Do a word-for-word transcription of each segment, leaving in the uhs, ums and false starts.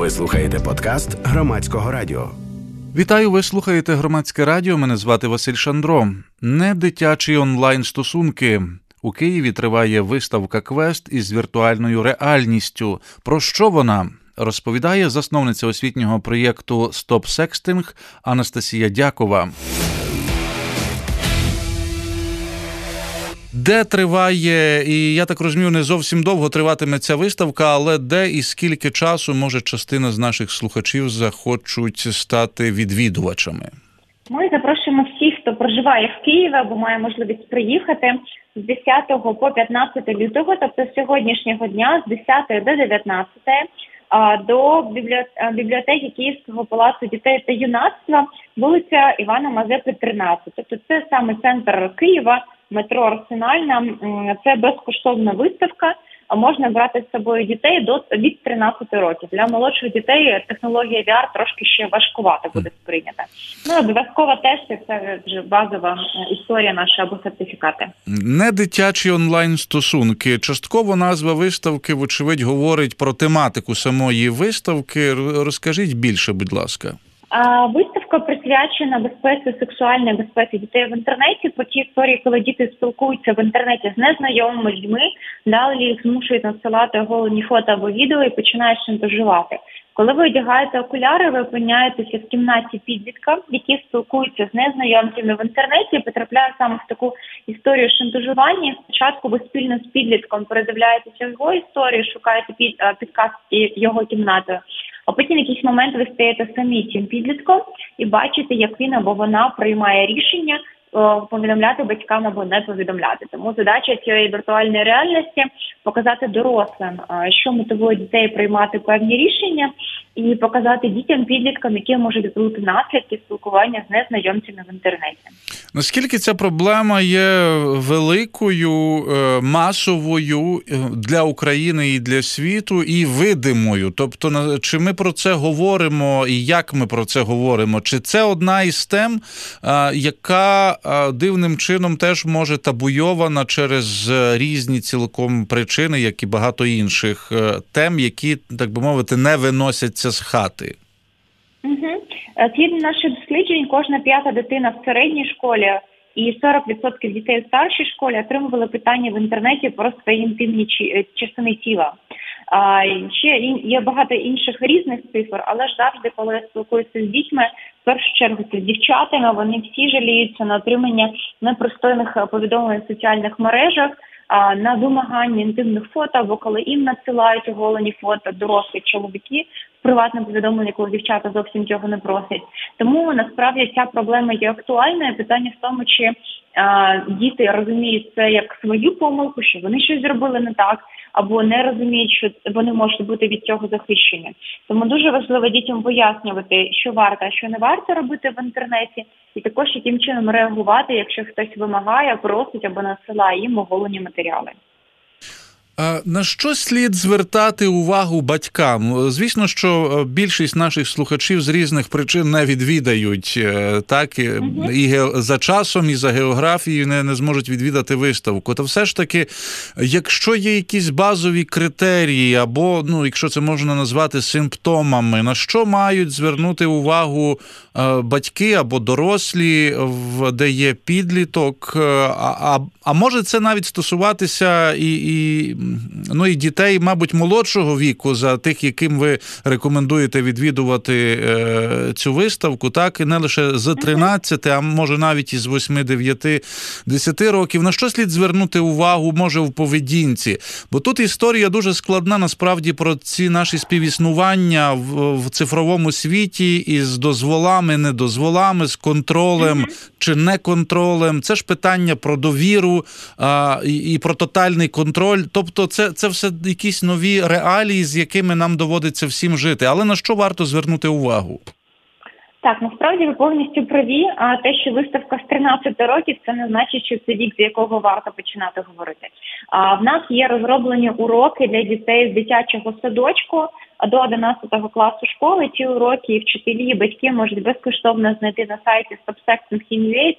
Ви слухаєте подкаст Громадського радіо. Вітаю, ви слухаєте Громадське радіо, мене звати Василь Шандро. Не дитячі онлайн-стосунки. У Києві триває виставка «Квест» із віртуальною реальністю. Про що вона? Розповідає засновниця освітнього проєкту «Стоп Секстинг» Анастасія Дякова. Де триває, і я так розумію, не зовсім довго триватиме ця виставка, але де і скільки часу, може, частина з наших слухачів захочуть стати відвідувачами? Ми запрошуємо всіх, хто проживає в Києві або має можливість приїхати з десятого по п'ятнадцяте лютого, тобто з сьогоднішнього дня, з десятої до дев'ятнадцятої, до бібліотеки Київського палацу дітей та юнацтва, вулиця Івана Мазепи, тринадцять. Тобто це саме центр Києва, метро Арсенальна. Це безкоштовна виставка. Можна брати з собою дітей до від тринадцяти років. Для молодших дітей технологія ві ар трошки ще важкувато буде сприйнята. Ну, обов'язково тести, це вже базова історія наша або сертифікати. Не дитячі онлайн-стосунки. Частково назва виставки, вочевидь, говорить про тематику самої виставки. Розкажіть більше, будь ласка. А виставка присвячена безпеці, сексуальній безпеці дітей в інтернеті, по тій історії, коли діти спілкуються в інтернеті з незнайомими людьми, далі їх змушують надсилати оголені фото або відео і починають шантажувати. Коли ви одягаєте окуляри, ви опиняєтеся в кімнаті підлітка, які спілкуються з незнайомцями в інтернеті, і потрапляють саме в таку історію шантажування. Спочатку ви спільно з підлітком передивляєтеся його історію, шукаєте під, підказ його кімнатою. А потім в якийсь момент ви стаєте самі цим підлітком і бачите, як він або вона приймає рішення повідомляти батькам або не повідомляти. Тому задача цієї віртуальної реальності – показати дорослим, що мотивує дітей приймати певні рішення, і показати дітям, підліткам, які можуть бути наслідки спілкування з незнайомцями в інтернеті. Наскільки ця проблема є великою, масовою для України і для світу, і видимою? Тобто, чи ми про це говоримо, і як ми про це говоримо? Чи це одна із тем, яка дивним чином теж може табуйована через різні цілком причини, як і багато інших тем, які, так би мовити, не виносяться з хати? Угу. Згідно наших досліджень, кожна п'ята дитина в середній школі і сорок відсотків дітей в старшій школі отримували питання в інтернеті про свої інтимні частини тіла. А, ще є багато інших різних цифр, але ж завжди, коли я спілкуюся з дітьми, в першу чергу це з дівчатами, вони всі жаліються на отримання непристойних повідомлень в соціальних мережах, а, на вимагання інтимних фото, або коли їм надсилають оголені фото дорослі чоловіки в приватне повідомлення, коли дівчата зовсім цього не просять. Тому насправді ця проблема є актуальною. Питання в тому, чи а, діти розуміють це як свою помилку, що вони щось зробили не так, або не розуміють, що вони можуть бути від цього захищені. Тому дуже важливо дітям пояснювати, що варто, а що не варто робити в інтернеті, і також яким чином реагувати, якщо хтось вимагає, просить або надсилає їм оголені матеріали. На що слід звертати увагу батькам? Звісно, що більшість наших слухачів з різних причин не відвідають, так, угу. і за часом, і за географією не, не зможуть відвідати виставку. То все ж таки, якщо є якісь базові критерії, або, ну, якщо це можна назвати симптомами, на що мають звернути увагу батьки або дорослі, де є підліток, а, а, а може це навіть стосуватися і, і ну і дітей, мабуть, молодшого віку, за тих, яким ви рекомендуєте відвідувати е, цю виставку, так, і не лише з тринадцяти, а може навіть із восьми, дев'яти, десяти років. На що слід звернути увагу, може, в поведінці? Бо тут історія дуже складна, насправді, про ці наші співіснування в, в цифровому світі із дозволами, недозволами, з контролем чи неконтролем. Це ж питання про довіру а, і, і про тотальний контроль. Тобто це, це все якісь нові реалії, з якими нам доводиться всім жити. Але на що варто звернути увагу? Так, насправді ви повністю праві, а те, що виставка з тринадцяти років, це не значить, що це вік, з якого варто починати говорити. А в нас є розроблені уроки для дітей з дитячого садочку до одинадцятого класу школи. Ці уроки і вчителі, і батьки можуть безкоштовно знайти на сайті стоп секстинг крапка ю а. Це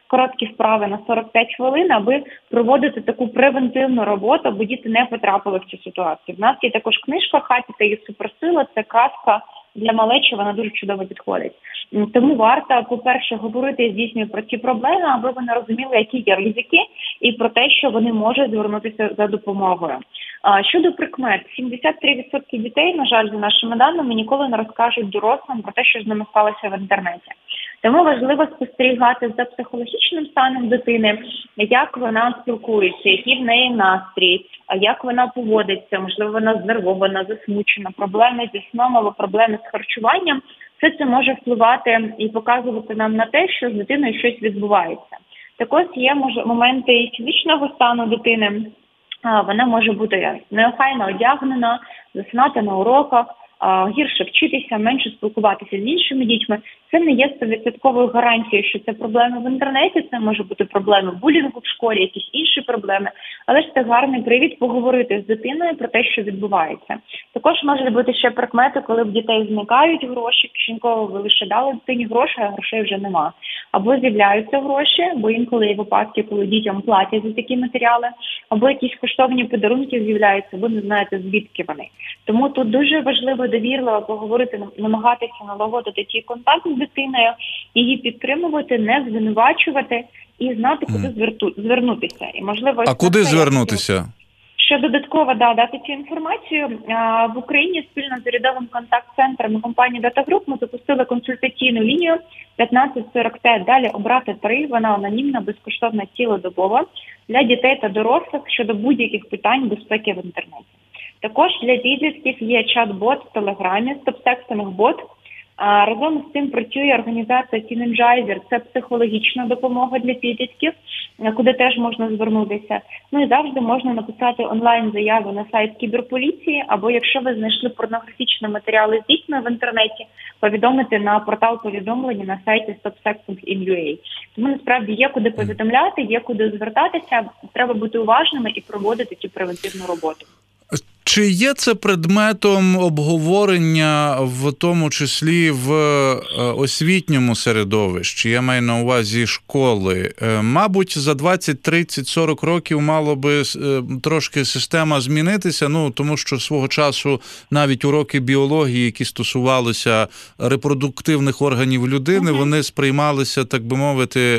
короткі вправи на сорок п'ять хвилин, аби проводити таку превентивну роботу, аби діти не потрапили в цю ситуацію. В нас є також книжка «Хаті та її суперсила», це казка для малечі, вона дуже чудово підходить. Тому варто, по-перше, говорити з дітьми про ці проблеми, аби вони розуміли, які є ризики, і про те, що вони можуть звернутися за допомогою. А щодо прикмет, сімдесят три відсотки дітей, на жаль, за нашими даними, ніколи не розкажуть дорослим про те, що з ними сталося в інтернеті. Тому важливо спостерігати за психологічним станом дитини, як вона спілкується, який в неї настрій, як вона поводиться, можливо, вона знервована, засмучена, проблеми зі сном або проблеми з харчуванням. Все це може впливати і показувати нам на те, що з дитиною щось відбувається. Також є може, моменти і фізичного стану дитини. Вона може бути неохайно одягнена, засинати на уроках, гірше вчитися, менше спілкуватися з іншими дітьми. Це не є сто відсотків гарантією, що це проблеми в інтернеті, це може бути проблеми булінгу в школі, якісь інші проблеми, але ж це гарний привід поговорити з дитиною про те, що відбувається. Також може бути ще прикмети, коли в дітей зникають гроші, кишеньково ви лише дали дитині гроші, а грошей вже нема. Або з'являються гроші, бо інколи є випадки, коли дітям платять за такі матеріали, або якісь коштовні подарунки з'являються, ви не знаєте, звідки вони. Тому тут дуже важливо довірливо поговорити, намагатися налагодити ті контакти з дитиною, її підтримувати, не звинувачувати і знати, куди mm. звернутися. І, можливо, а куди звернутися? Ще додатково да, дати цю інформацію. А, в Україні спільно з урядовим контакт-центром компанії Data Group ми запустили консультаційну лінію п'ятнадцять сорок п'ять, далі обрати три, вона анонімна, безкоштовна, цілодобова для дітей та дорослих щодо будь-яких питань безпеки в інтернеті. Також для підлітків є чат-бот в Телеграмі, стоп-текстинг бот. А разом з цим працює організація Teenagizer, це психологічна допомога для підлітків, куди теж можна звернутися. Ну і завжди можна написати онлайн-заяву на сайт кіберполіції, або якщо ви знайшли порнографічні матеріали з дітьми в інтернеті, повідомити на портал повідомлення на сайті стоп сексінг крапка ю а. Тому насправді є куди повідомляти, є куди звертатися, треба бути уважними і проводити цю превентивну роботу. Чи є це предметом обговорення, в тому числі в освітньому середовищі? Я маю на увазі школи. Мабуть, за двадцять, тридцять, сорок років мало би трошки система змінитися, ну, тому що свого часу навіть уроки біології, які стосувалися репродуктивних органів людини, mm-hmm. вони сприймалися, так би мовити,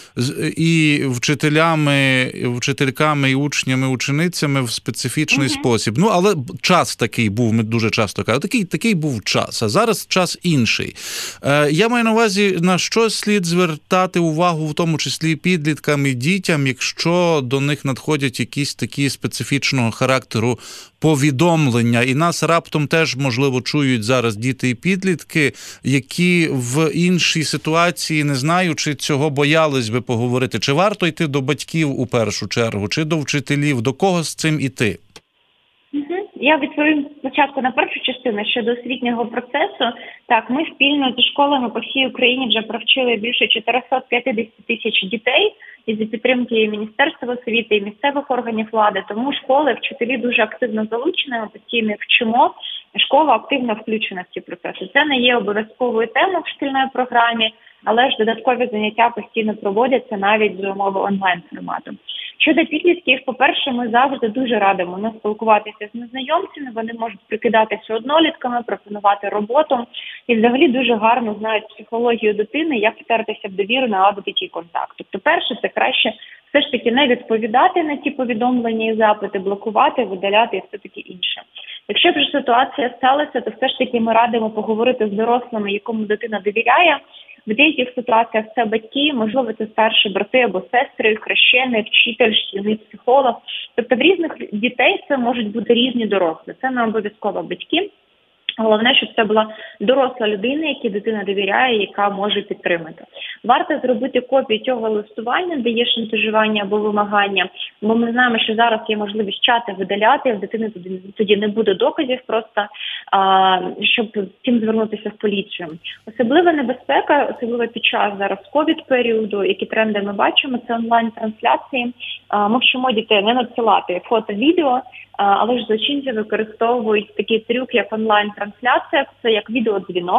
і вчителями, вчительками, і учнями, ученицями в специфічний mm-hmm. спосіб. Ну, але час такий був, ми дуже часто кажемо, такий, такий був час, а зараз час інший. Е, я маю на увазі, на що слід звертати увагу, в тому числі підліткам і дітям, якщо до них надходять якісь такі специфічного характеру повідомлення, і нас раптом теж, можливо, чують зараз діти і підлітки, які в іншій ситуації, не знаю, чи цього боялись би поговорити, чи варто йти до батьків у першу чергу, чи до вчителів, до кого з цим іти? Я відповім спочатку на першу частину щодо освітнього процесу. Так, ми спільно зі школами по всій Україні вже провчили більше чотириста п'ятдесят тисяч дітей і за підтримки Міністерства освіти і місцевих органів влади. Тому школи, вчителі дуже активно залучені, ми постійно вчимо. Школа активно включена в ці процеси. Це не є обов'язковою темою в шкільної програмі, але ж додаткові заняття постійно проводяться навіть за умови онлайн-формату. Щодо підлітків, по-перше, ми завжди дуже радимо не спілкуватися з незнайомцями, вони можуть прикидатися однолітками, пропонувати роботу і взагалі дуже гарно знають психологію дитини, як втертися в довіру, наладити ті контакт. Тобто, перше, це краще все ж таки не відповідати на ті повідомлення і запити, блокувати, видаляти і все таки інше. Якщо вже ситуація сталася, то все ж таки ми радимо поговорити з дорослими, якому дитина довіряє. В деяких ситуаціях це батьки, можливо, це старші брати або сестри, хрещений, вчитель, шкільний психолог. Тобто в різних дітей це можуть бути різні дорослі. Це не обов'язково батьки. Головне, щоб це була доросла людина, якій дитина довіряє, яка може підтримати. Варто зробити копію цього листування, де є шантажування або вимагання, бо ми знаємо, що зараз є можливість чати видаляти, в дитини тоді, тоді не буде доказів, просто а, щоб цим звернутися в поліцію. Особлива небезпека, особливо під час зараз ковід-періоду, які тренди ми бачимо, це онлайн-трансляції. А, ми вчимо дітей не надсилати фото, відео, але ж злочинці використовують такий трюк, як онлайн-трансляція, це як відеодзвінок.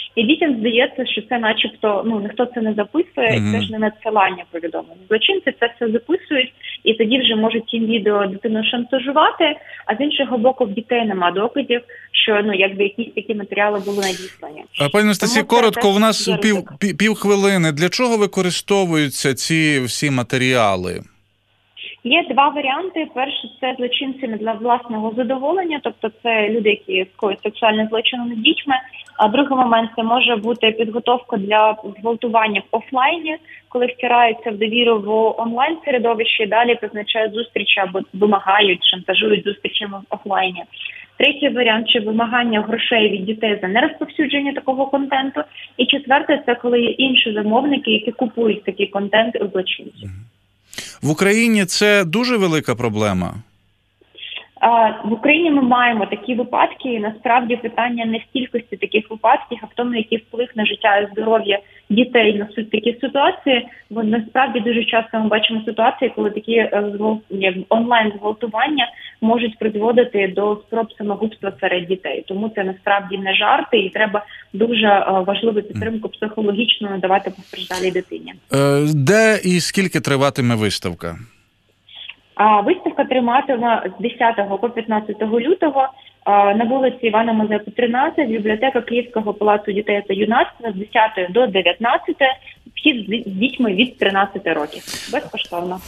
І дітям здається, що це начебто, ну, ніхто це не записує, mm-hmm. і це ж не надсилання повідомлень. Злочинці це все записують, і тоді вже можуть цим відео дитину шантажувати, а з іншого боку в дітей нема доказів, що, ну, якби якісь такі матеріали були надіслані. Пані Анастасія, коротко, у нас пів, пів, пів хвилини. Для чого використовуються ці всі матеріали? Є два варіанти. Перший – це злочинцями для власного задоволення, тобто це люди, які скоюють сексуальне злочини над дітьми. А другий момент – це може бути підготовка для зґвалтування в офлайні, коли втираються в довіру в онлайн-середовище і далі призначають зустрічі або вимагають, шантажують зустрічами в офлайні. Третій варіант – це вимагання грошей від дітей за нерозповсюдження такого контенту. І четверте – це коли є інші замовники, які купують такий контент у злочинців. В Україні це дуже велика проблема? В Україні ми маємо такі випадки, і насправді питання не в кількості таких випадків, а в тому, який вплив на життя і здоров'я дітей несуть такі ситуації, бо насправді дуже часто ми бачимо ситуації, коли такі онлайн-зґвалтування можуть призводити до спроб самогубства серед дітей. Тому це насправді не жарти, і треба дуже важливу підтримку психологічну надавати постраждалій дитині. Де і скільки триватиме виставка? А виставка триватиме з десятого по п'ятнадцятого лютого на вулиці Івана Мазепи, тринадцять, бібліотека Київського палацу дітей та юнацтва з десятої до дев'ятнадцятої, вхід з дітьми від тринадцяти років. Безкоштовно.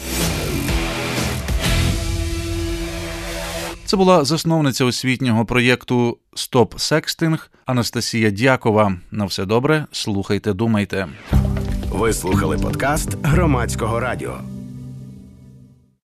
Це була засновниця освітнього проєкту «Стоп Секстинг» Анастасія Дякова. На все добре, слухайте, думайте. Ви слухали подкаст Громадського радіо.